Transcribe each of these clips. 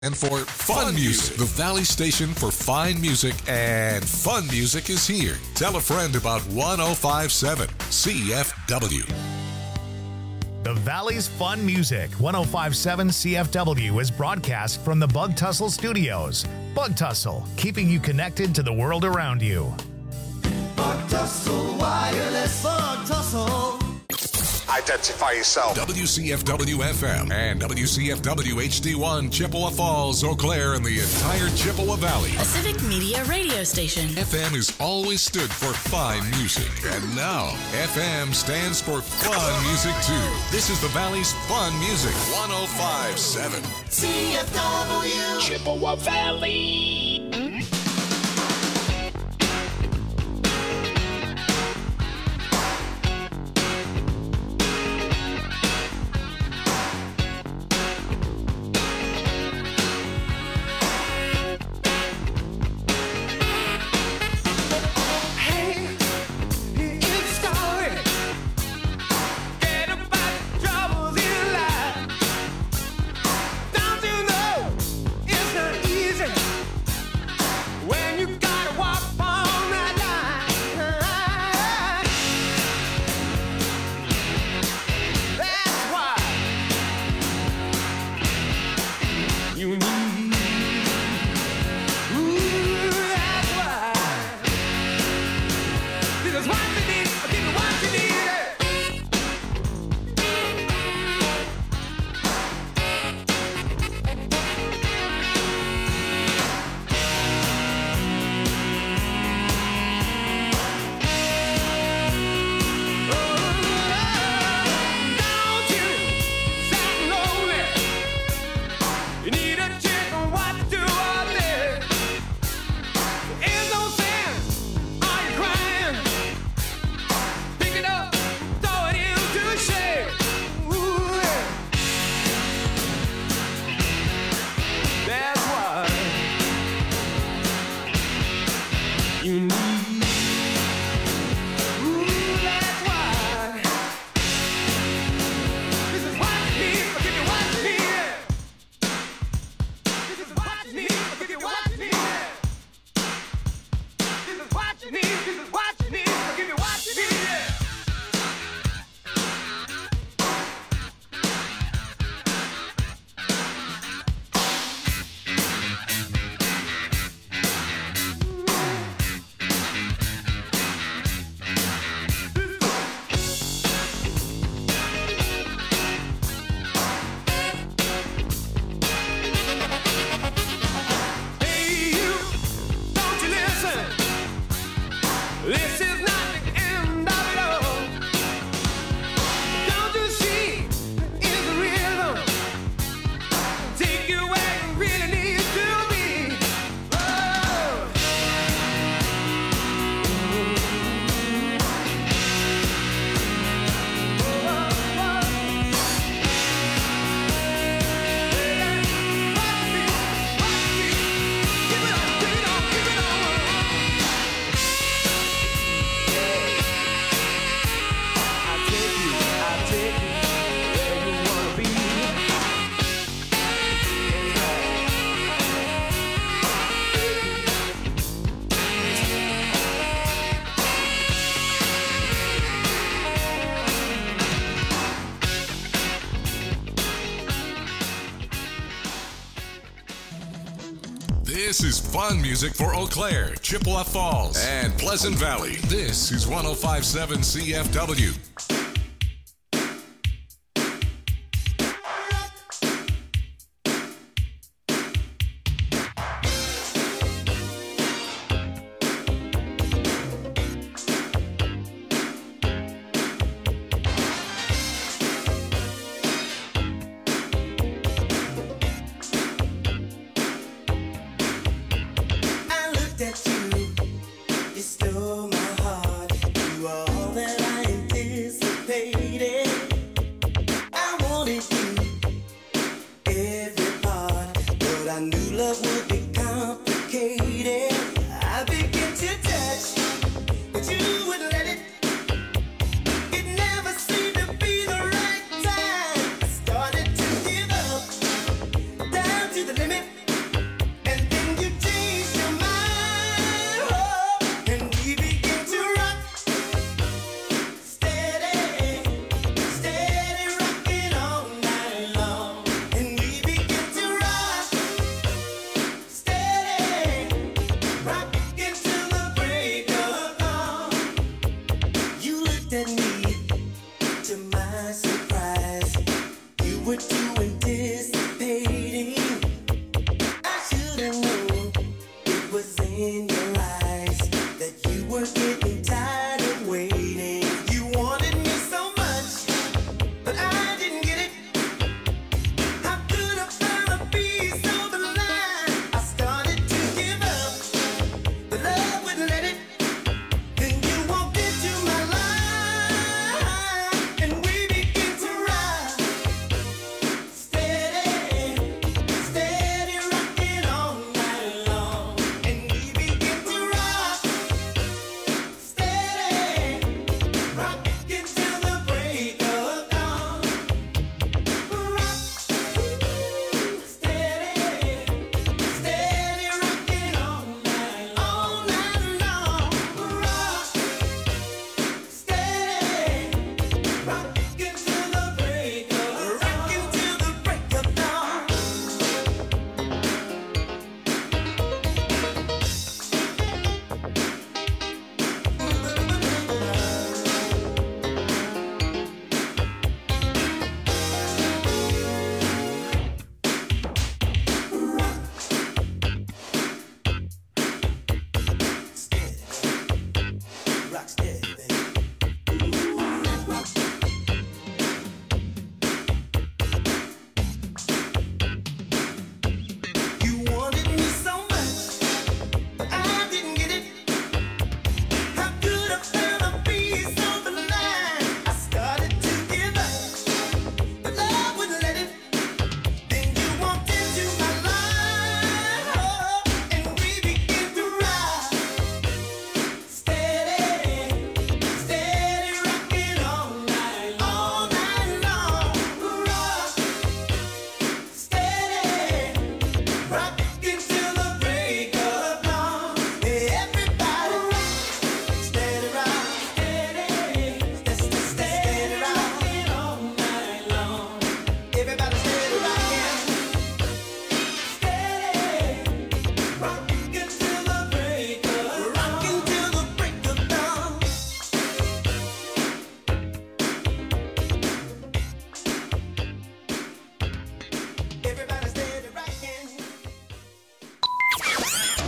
And for fun music, the Valley station for fine music and fun music is here. Tell a friend about 1057 CFW. The Valley's Fun Music, 1057 CFW, is broadcast from the Bug Tussle Studios. Bug Tussle, keeping you connected to the world around you. Bug Tussle Wireless. Bug Tussle. Identify yourself. WCFW FM and WCFW HD1, Chippewa Falls, Eau Claire, and the entire Chippewa Valley. A civic media radio station. FM has always stood for fine music, and now FM stands for fun music too. This is the Valley's Fun Music, 1057 CFW. Chippewa Valley. This is fun music for Eau Claire, Chippewa Falls, and Pleasant Valley. This is 1057 CFW. The limit.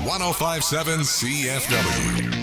1057 CFW.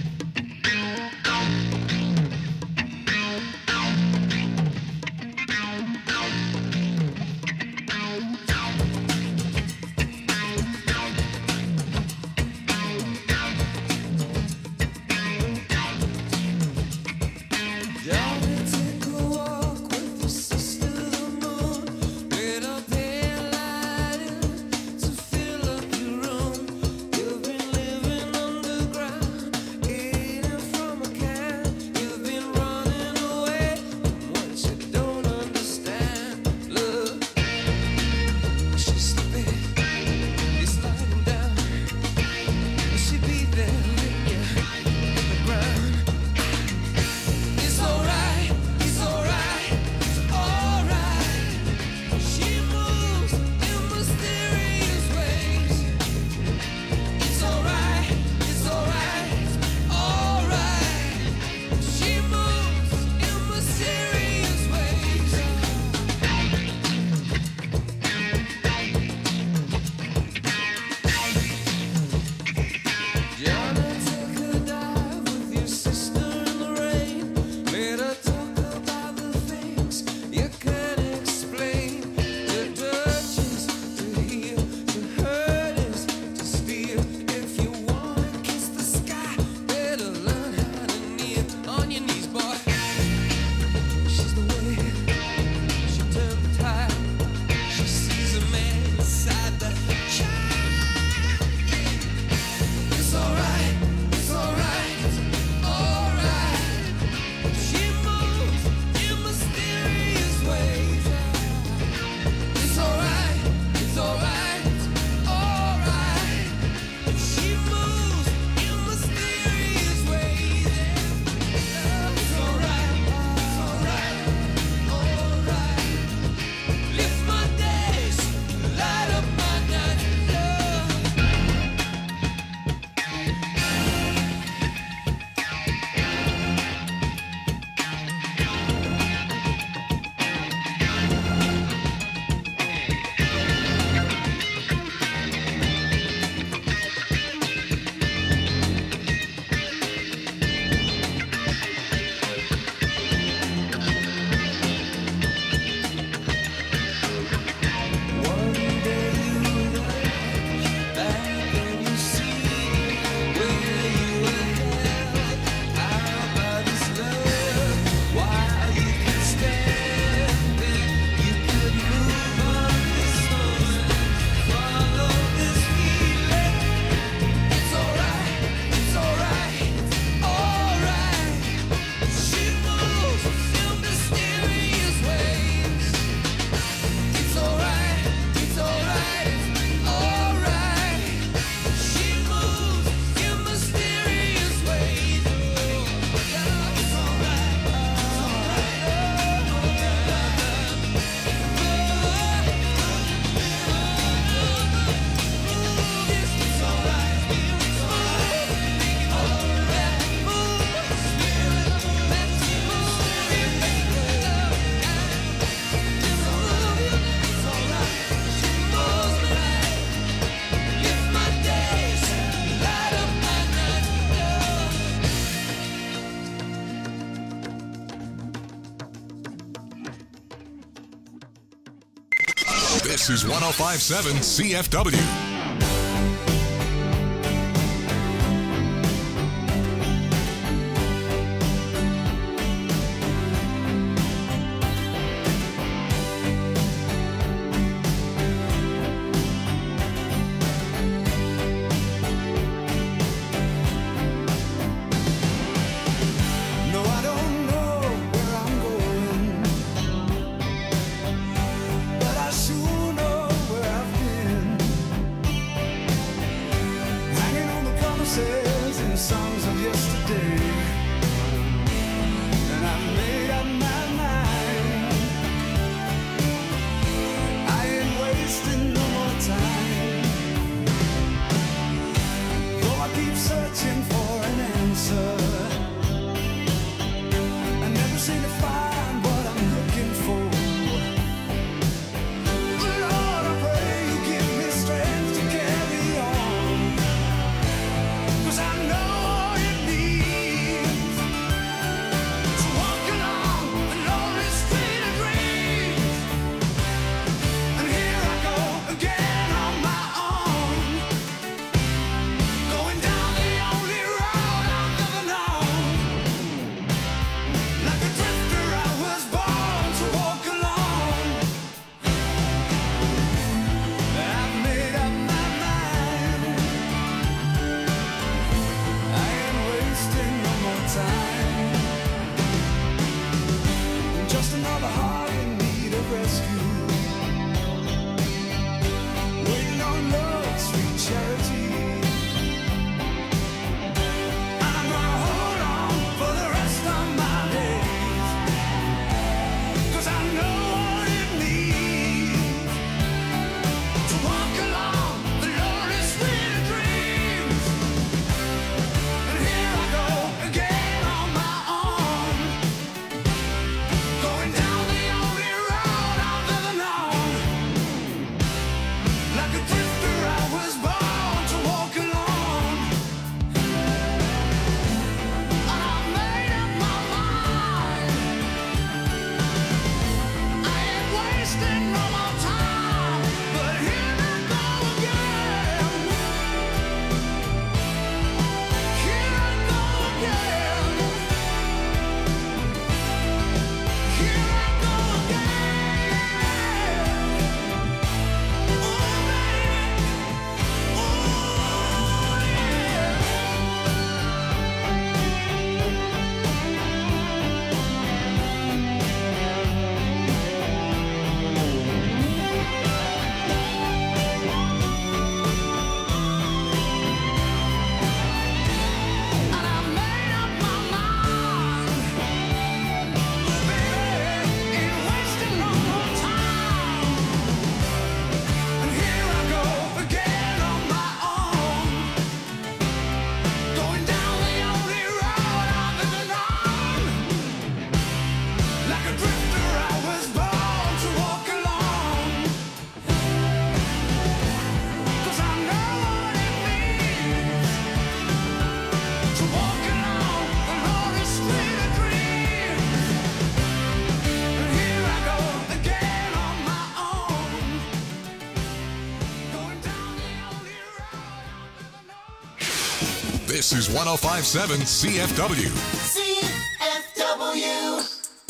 This is 1057 CFW. This is 105.7 CFW. CFW.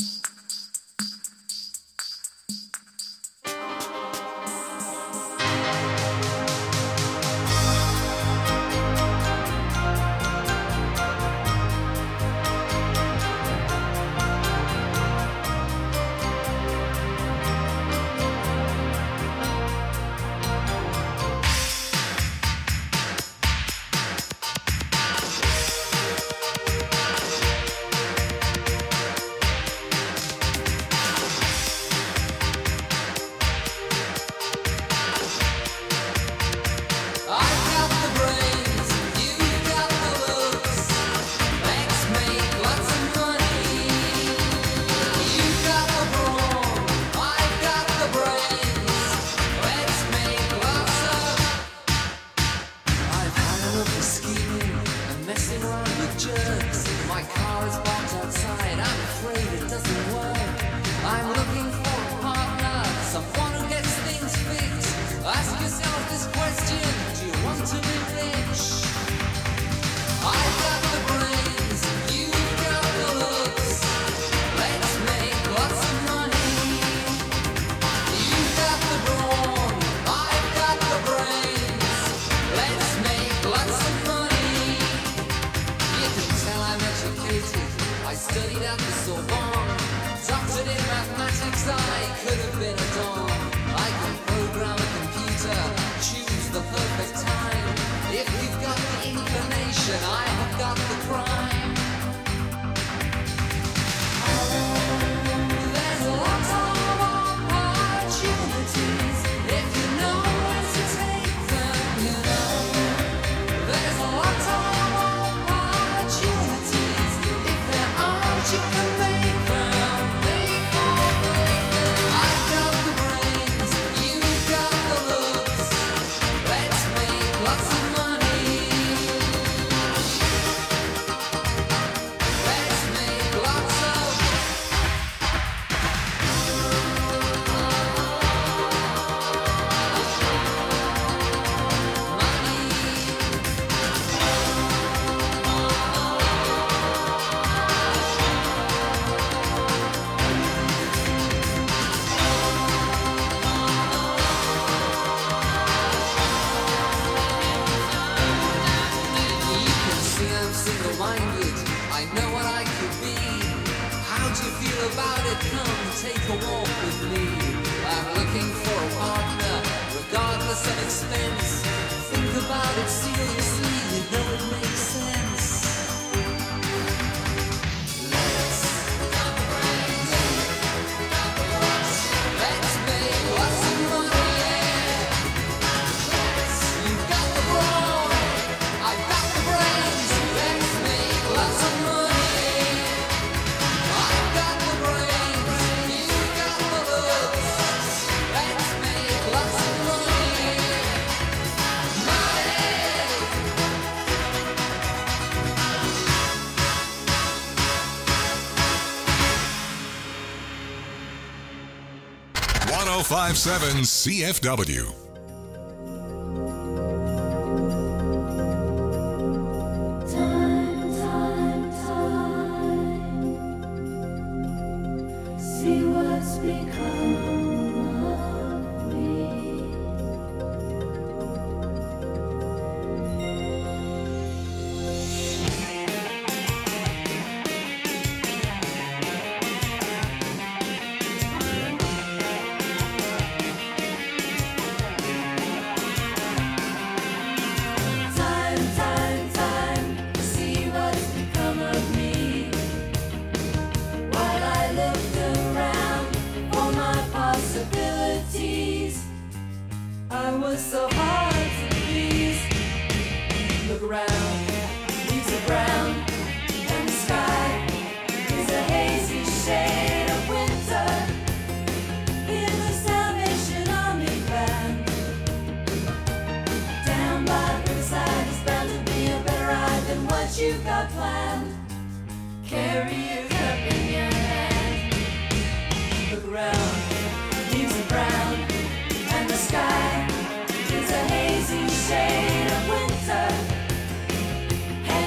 .105.7 CFW. See what's become of me. So hard to please. Look around, leaves are brown, and the sky is a hazy shade of winter. Hear the Salvation Army band. Down by the riverside is bound to be a better ride than what you've got planned. Carry your cup in your hand. Look around, leaves are brown, and the sky is a hazy shade of winter.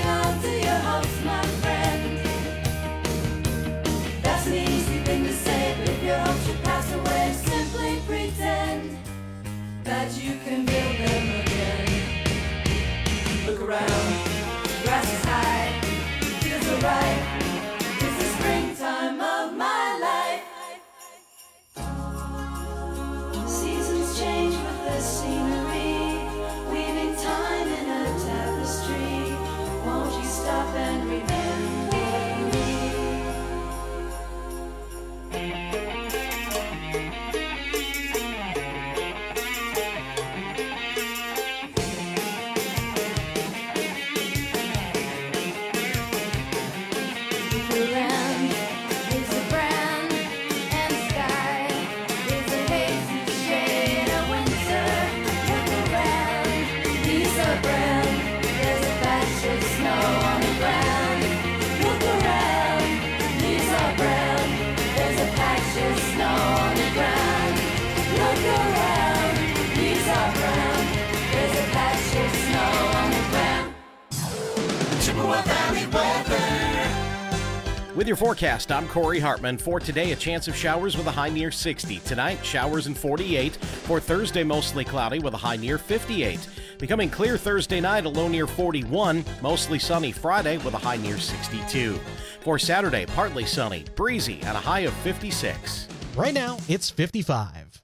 With your forecast, I'm Corey Hartman. For today, a chance of showers with a high near 60. Tonight, showers in 48. For Thursday, mostly cloudy with a high near 58. Becoming clear Thursday night, a low near 41. Mostly sunny Friday with a high near 62. For Saturday, partly sunny, breezy, and a high of 56. Right now, it's 55.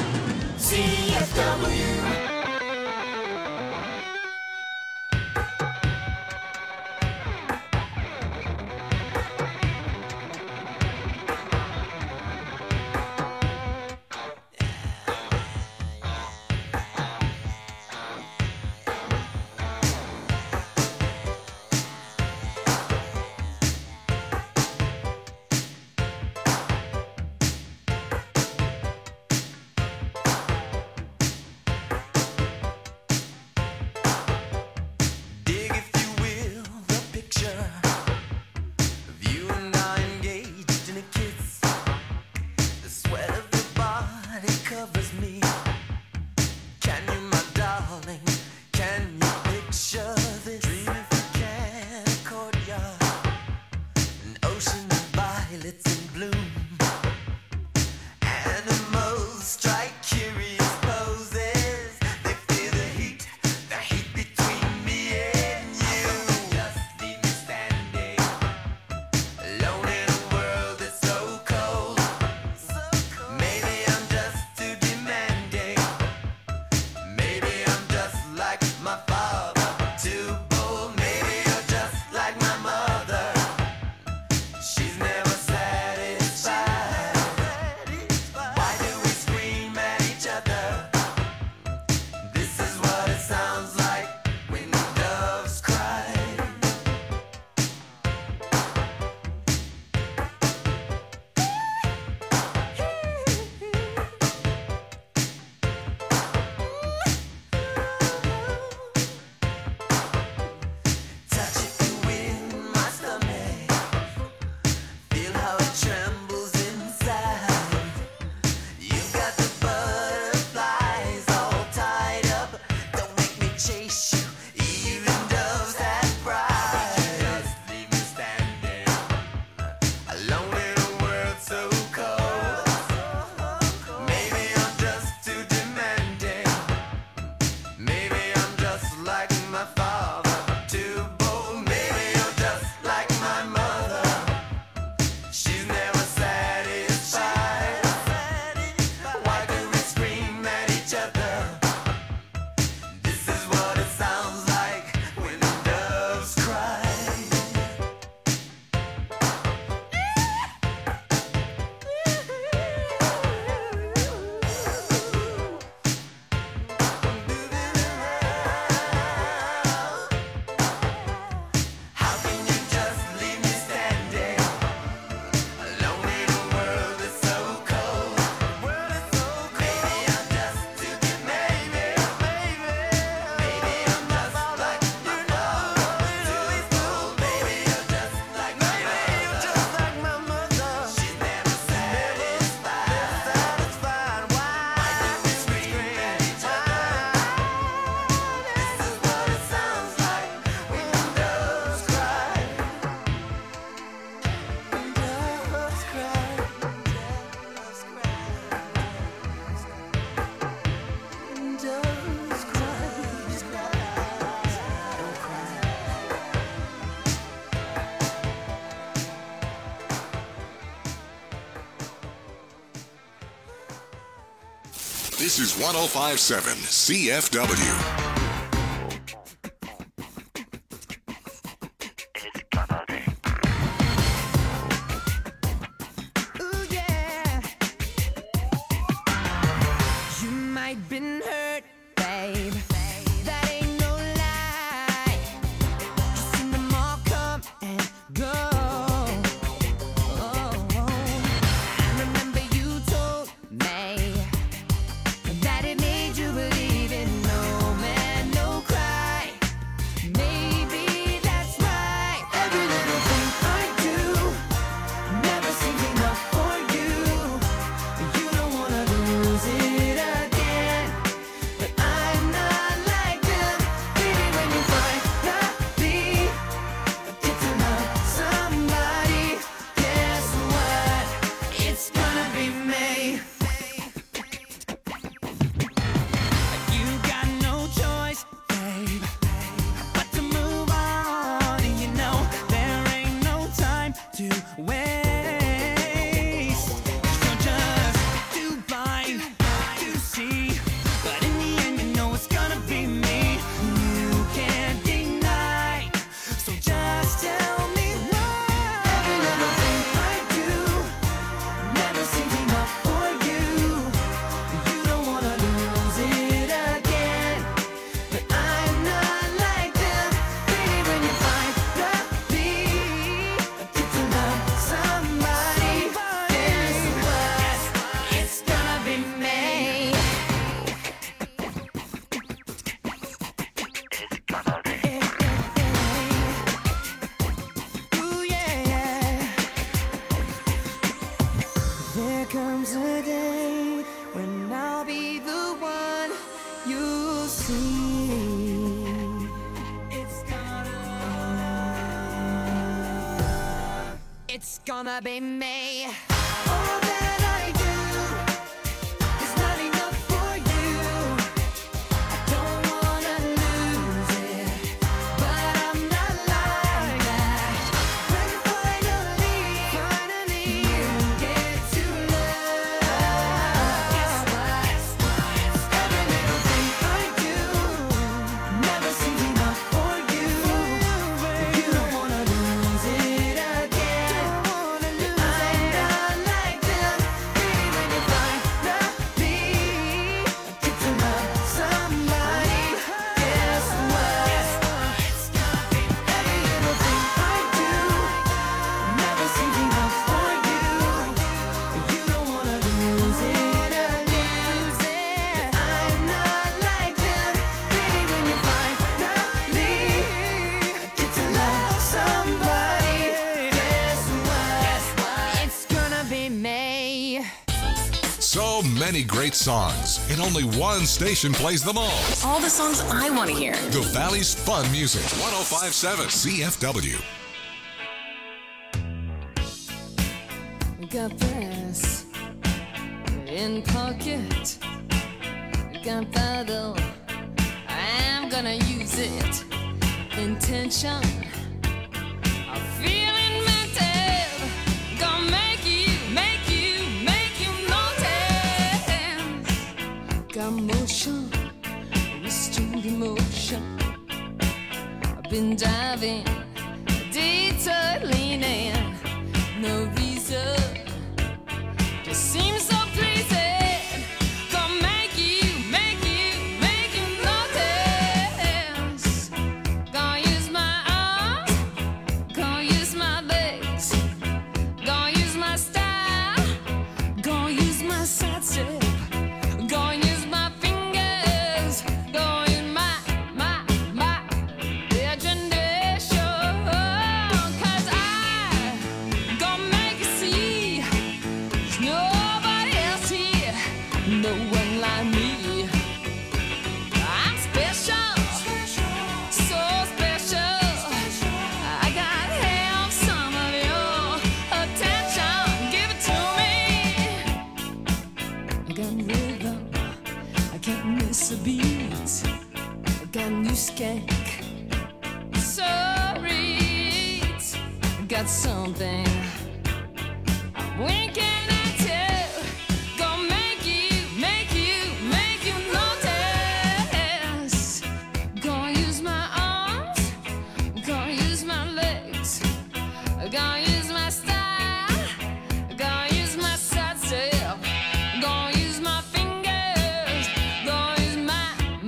CFW. This is 105.7 CFW. That it made you believe in no man. gonna be me. All that I do is not enough for you. I don't wanna lose it, but I'm not like that. When finally you get to love, guess what? Every little thing I do never seems enough for you. You don't wanna lose it again. I'm not like them. Baby, when you finally get to love somebody, guess what? Every little thing I do never seems enough for you. You don't wanna lose it again. I'm not like them. Baby, when you finally get to love somebody, guess what? It's gonna be me. So many great songs, and only one station plays them all. All the songs I want to hear. The Valley's Fun Music, 105.7 CFW. Got this in pocket. Got bottle. I'm gonna use it. Intention. I'm feeling mental. Gonna make you notice. Got motion, restrained emotion. I've been diving, detour leaning. No reason, just seems so pleasing. Gonna make you notice. Gonna use my arms, gonna use my legs, gonna use my style, gonna use my side step, gonna use my fingers, gonna use my imagination. 'Cause I gonna make you see there's nobody else here, no one like me. I'm special, so special. I gotta have some of your attention. Give it to me. I got rhythm, I can't miss a beat. I got new skank, so read. I got something I'm winking at you. Gonna make you notice. Gonna use my arms, gonna use my legs, gonna use my style, gonna use my side step, gonna use my fingers, gonna use my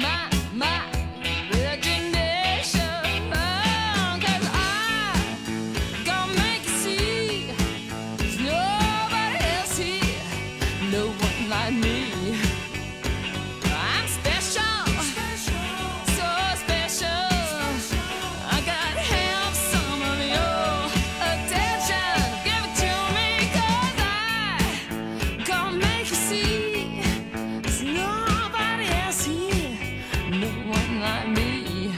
imagination. 'Cause I gonna make you see there's nobody else here, no one like me. I'm special, so special. I gotta have some of your attention. Give it to me, 'cause I gonna make you see there's nobody else here, no one like me.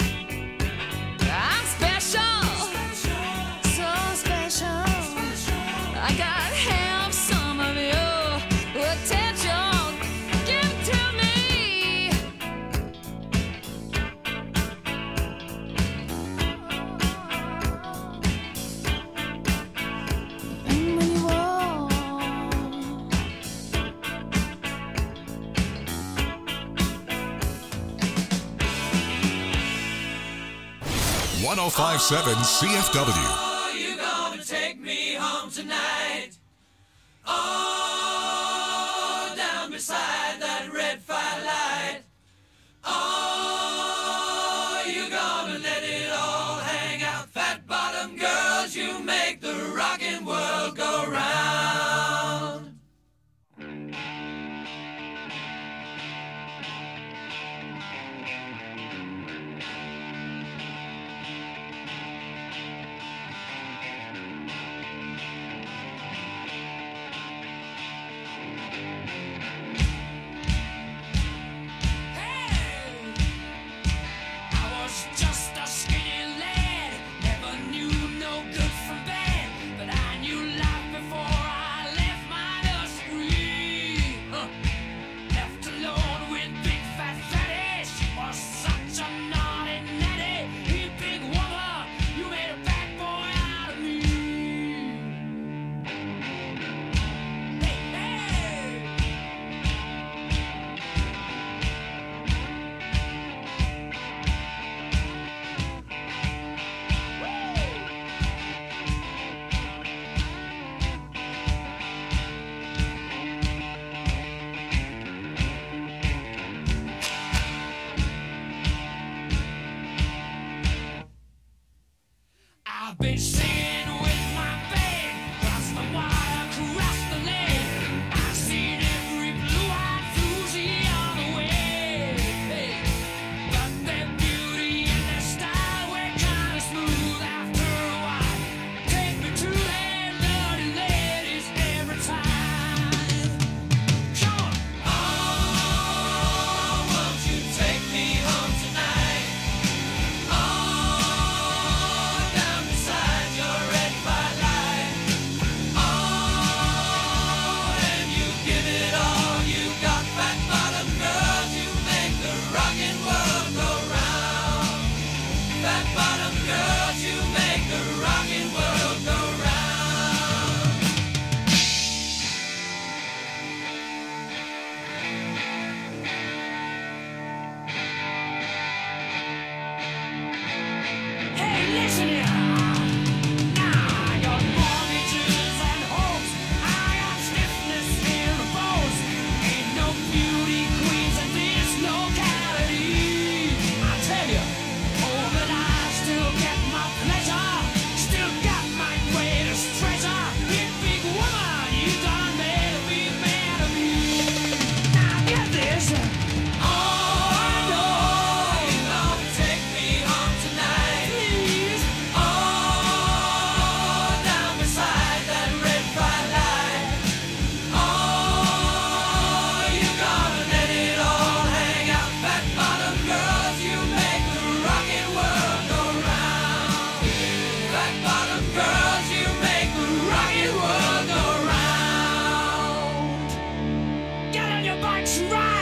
I'm special, so special. I gotta have some of your attention. Give it to me. And when you walk, 105.7 CFW. Are you gonna take me home tonight? Oh, down beside that red firelight. Oh, you gonna let it all hang out? Fat bottom girls, you make the rockin' world go round. Just a skinny lad, never knew no good from bad, but I knew life been singing with my band, across the water, across the lake. I've seen every blue-eyed Susie on the way. But their beauty and their style were kind of smooth after a while. Take me to their dirty ladies every time. Come on. Oh, won't you take me home tonight? Oh, down beside your red firelight. Oh, and you give it all you got, fat bottom girls. You make the rockin' world go round. Fat bottom girls, you make the rockin' world go round. Hey, listen here. Now I got mortgages and hopes. I got stiffness in the bones. Ain't no beauty queens in this locality. I tell you, oh, but I still get my pleasure. Still got my greatest treasure. You big woman, you done made a big man of me. Now get this. Oh, I know you're gonna take me home tonight. Please. Oh, down beside that red firelight. Oh, you're gonna let it all hang out. Fat bottom girls, you make the rockin' world go round. Fat bottom girls, you make the rockin' world go round. Get on your bikes and ride.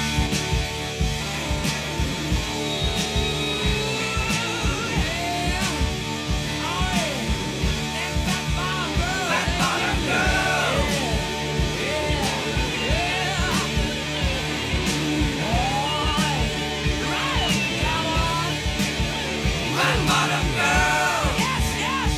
Fat bottom girl. Fat bottom girl. Yes, yes.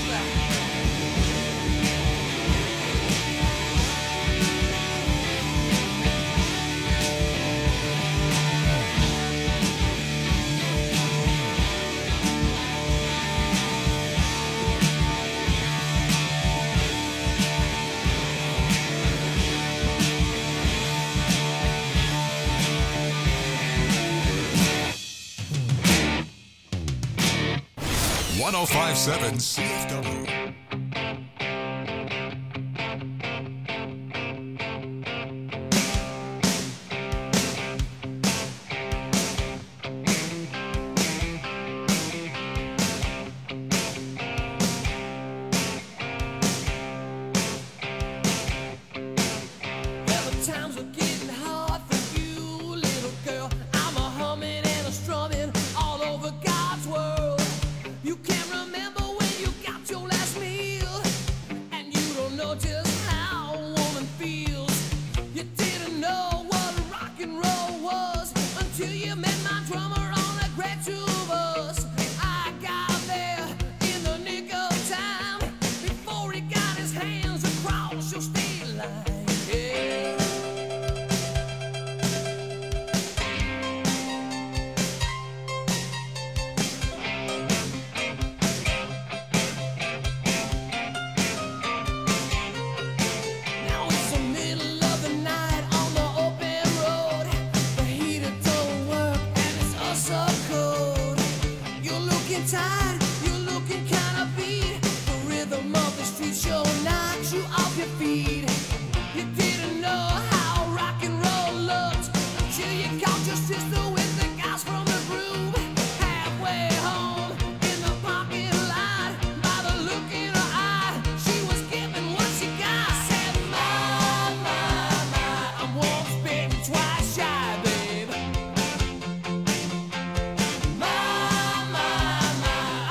#1057 CFW. Well, the times are getting hard for you, little girl. I'm a humming and a strumming all over God's world. You can't remember when you got your last meal, and you don't know just how a woman feels. You didn't know what rock and roll was until you met my drummer on a great tour bus. I got there in the nick of time before he got his hands across your state line. Yeah. Now it's the middle of the night on the open road. The heater don't work and it's us so cold. You're looking tired, you're looking kinda beat. The rhythm of the street show knocks you off your feet. You didn't know how rock and roll looked until you caught your sister with the guys from the groove. Halfway home in the parking lot, by the look in her eye, she was giving what she got. Said, my, I'm once bitten, twice shy, babe. My,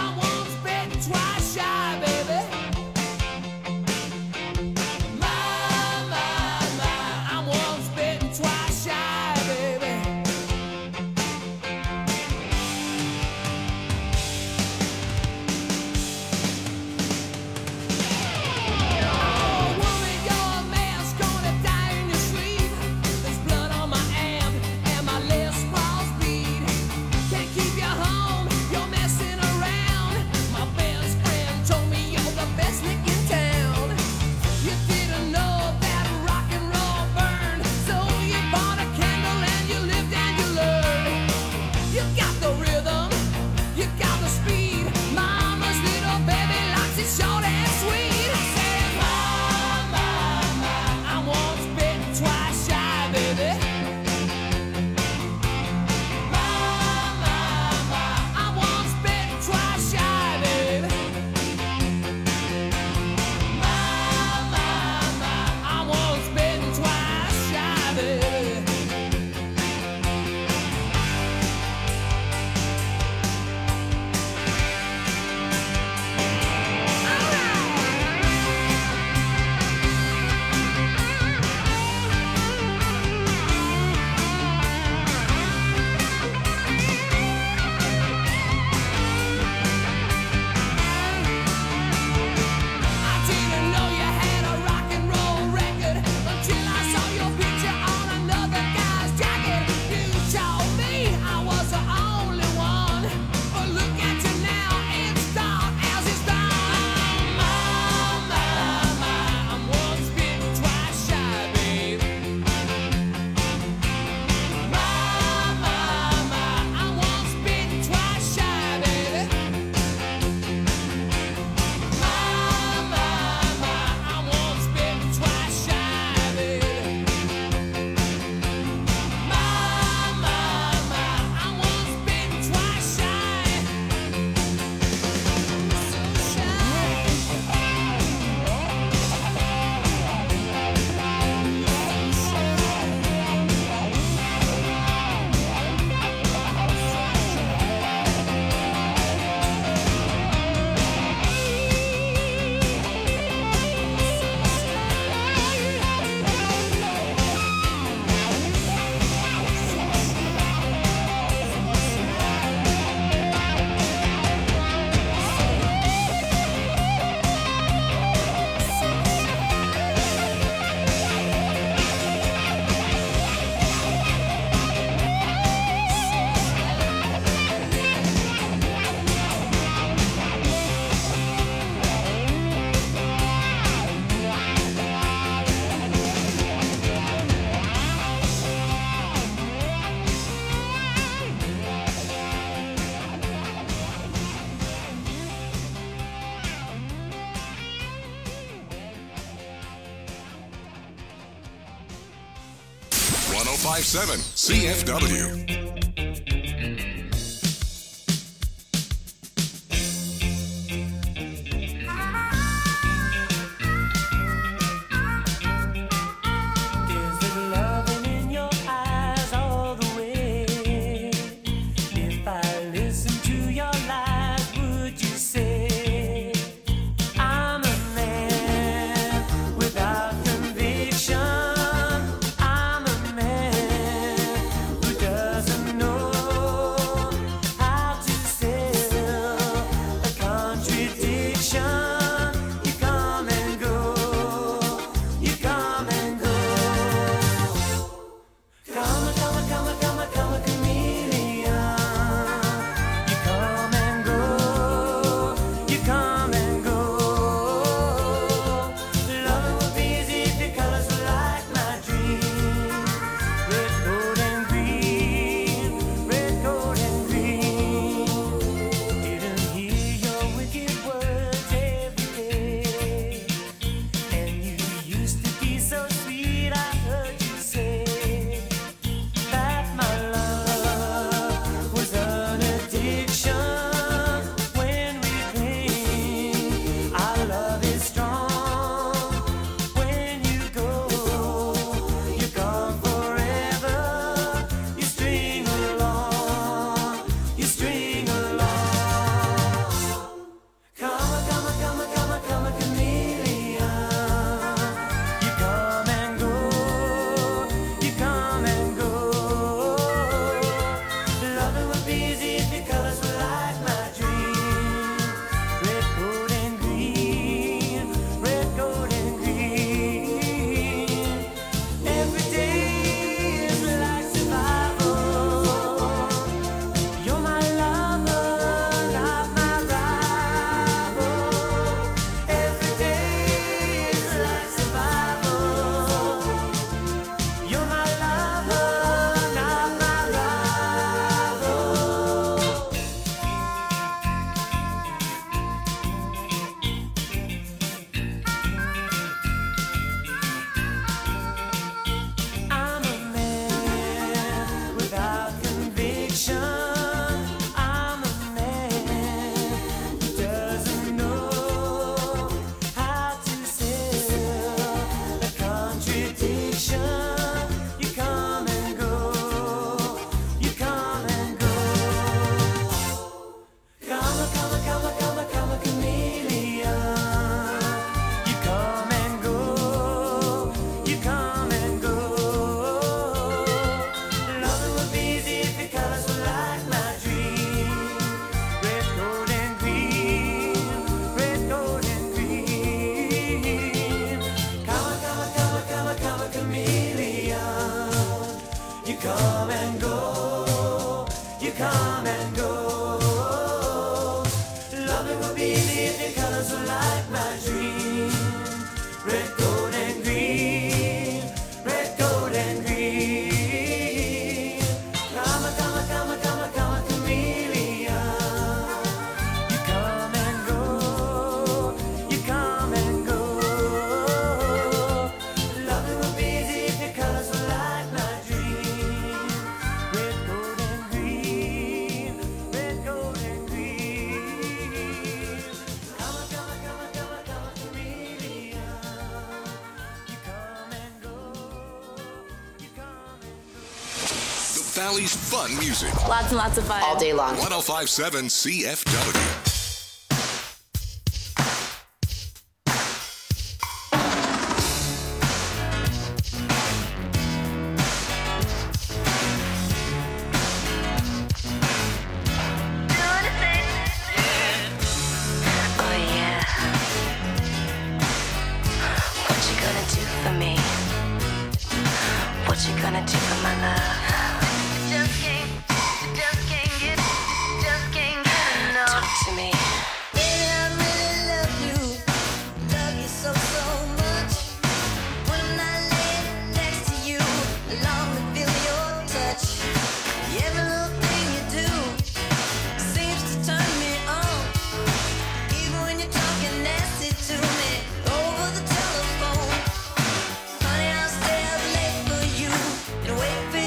1057 CFW. Valley's fun music. Lots and lots of fun. All day long. 1057 CFW. Wait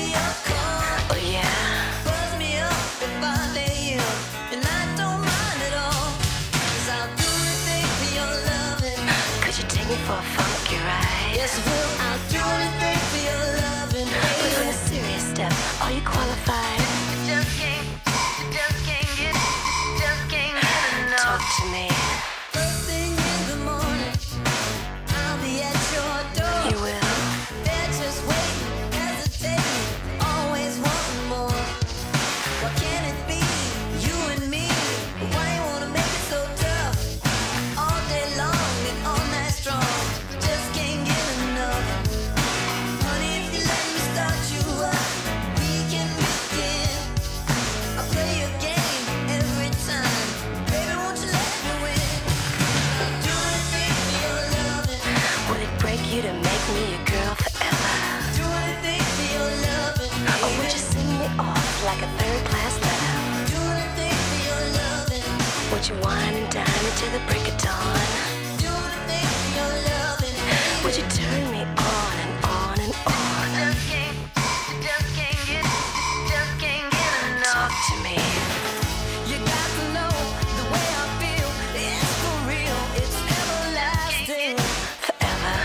for a funky ride. Yes, will. I'll do anything for your loving, baby. But on a serious step, are you qualified? Just can't get enough. Talk to me. First thing in the morning, I'll be at your door. You will. They're just waiting, hesitating, always wanting more. What can it be? You and me. Why you wanna make it so tough? All day long and all night strong. Just can't get enough. Honey, if you let me start you up, we can begin. I'll play your game every time. Baby, won't you let me win? I'll do anything for your loving. Would it break you to make me your girl forever? Do anything for your loving. Or would you send me off like a third-class letter? Do anything for your loving. Would you wine and dine until the break of dawn? Do anything for your loving. Would you turn me on and on and on? Just can't get enough. Talk to me. You got to know the way I feel. It's for real. It's everlasting. Forever.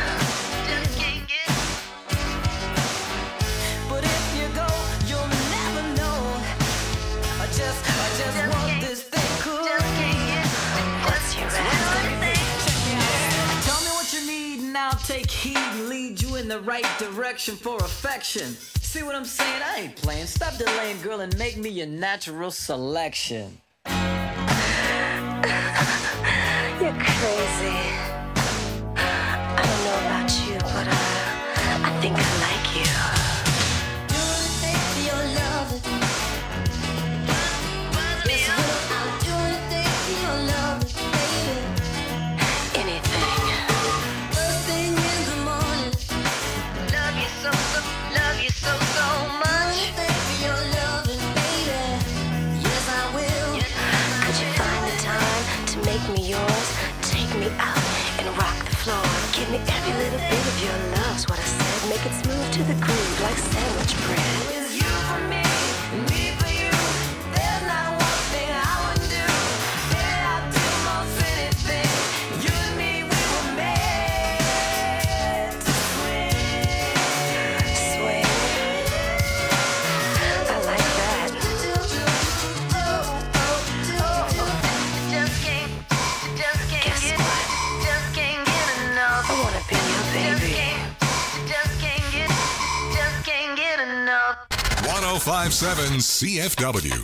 But if you go, you'll never know. I just want this thing cool. What's your answer? Tell me what you need and I'll take heed and lead you in the right direction for affection. See what I'm saying? I ain't playing. Stop delaying, girl, and make me your natural selection. You're crazy. I don't know about you, but I think I like you. Do anything for your loving. Yes, will. I'll do anything for your loving, baby. Anything. First thing in the morning. Love you so much. Anything for your loving, baby. Yes, I will. Could you find the time to make me yours? Take me out and rock the floor. Give me every little bit of your love's what I said. Make it smooth to the groove like sandwich bread. It's you for me, and me for you. There's not one thing I would do. Baby, I'd do most anything. You and me, we were made to swing. Swing. I like that. Guess what? I wanna be your baby. 1057 CFW.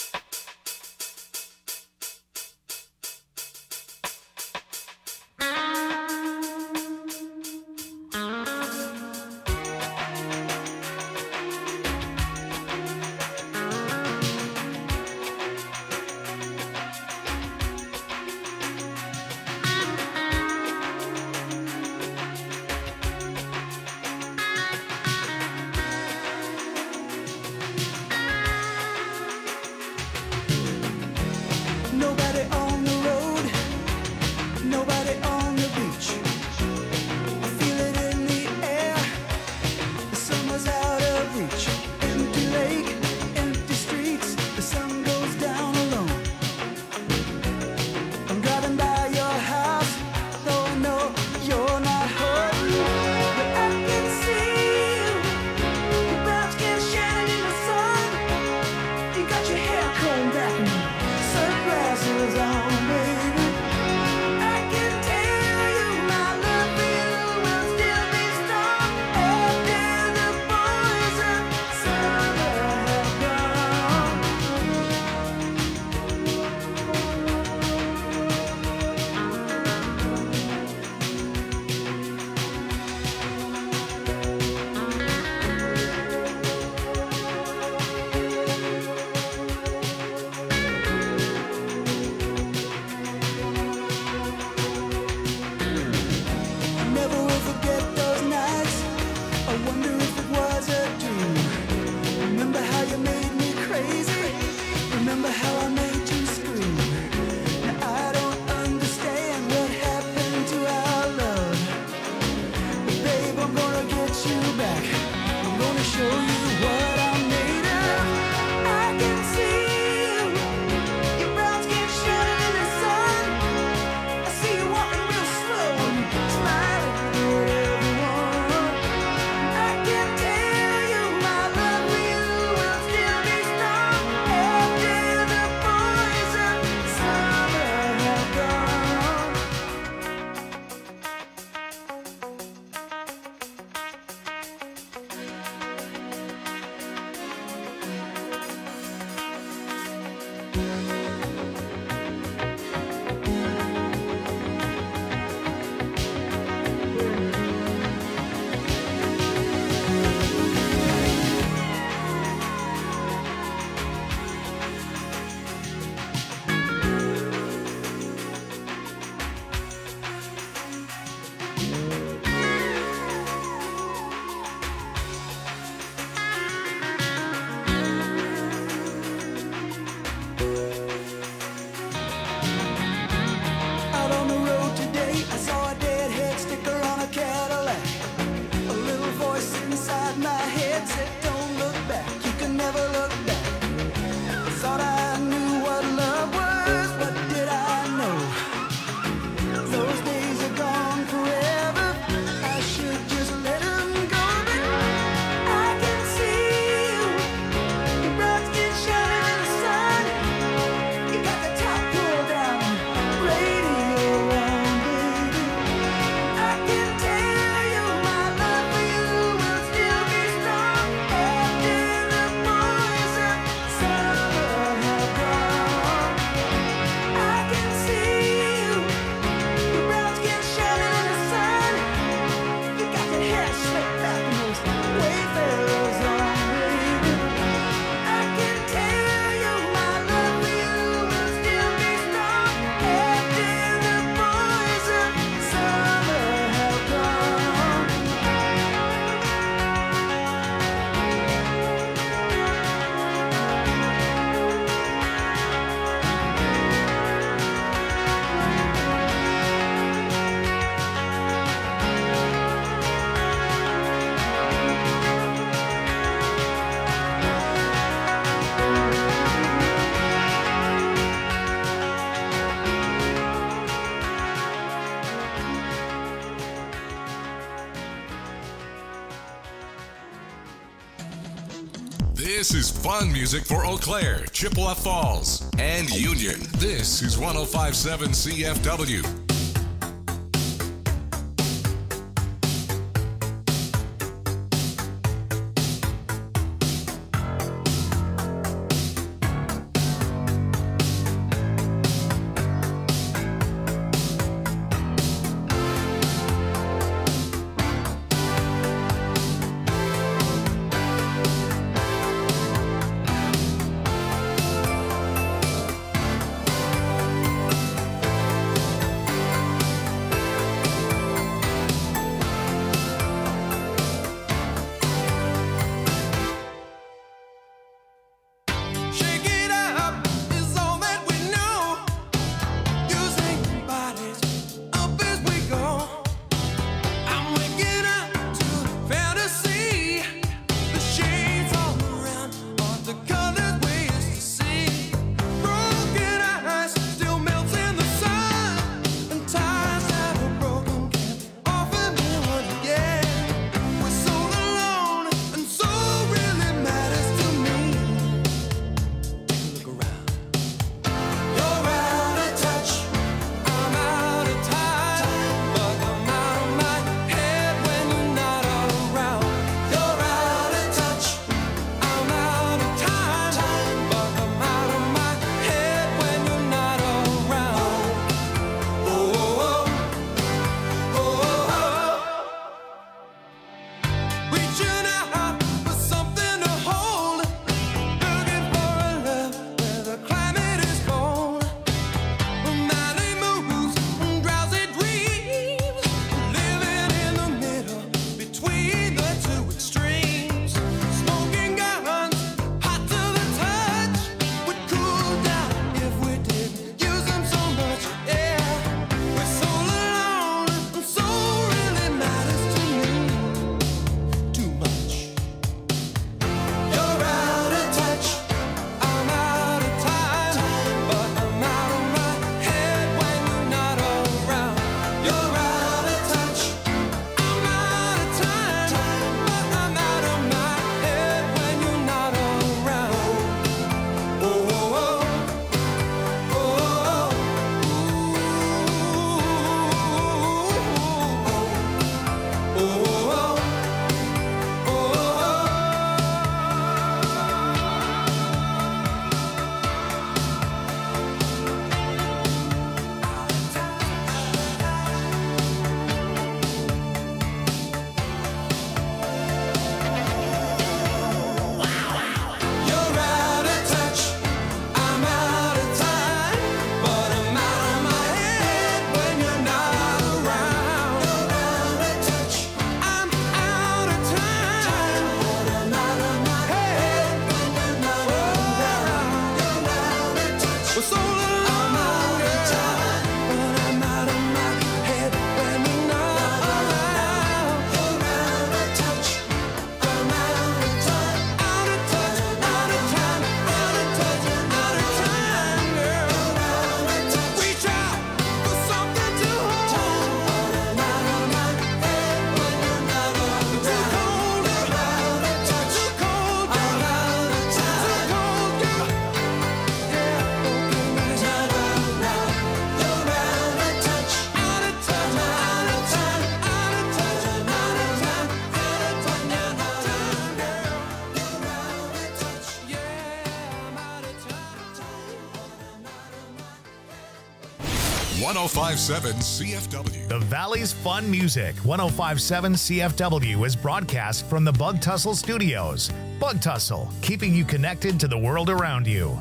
Nobody on the road, nobody on the beach. I feel it in the air, the summer's out of reach. Empty lake, empty streets, the sun goes down alone. I'm driving by your house, though I know you're not home. But I can see you, your brown skin shining in the sun. You got your hair combed back and sunglasses on, baby. I can tell you my love for you will still be strong after the boys of summer have gone. This is fun music for Eau Claire, Chippewa Falls, and Union. This is 105.7 CFW. .5.7 CFW. The Valley's Fun Music, 105.7 CFW, is broadcast from the Bug Tussle Studios. Bug Tussle, keeping you connected to the world around you.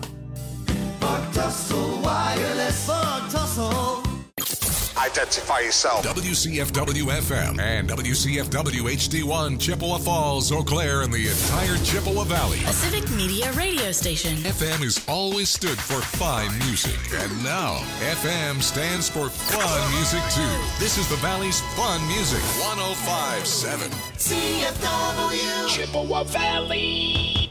Bug Tussle Wireless. Bug Tussle. Identify yourself. WCFW FM and WCFW HD1 Chippewa Falls, Eau Claire, and the entire Chippewa Valley. A civic media radio station. FM has always stood for fine music, and now FM stands for fun music too. This is the Valley's Fun Music 105.7 CFW Chippewa Valley.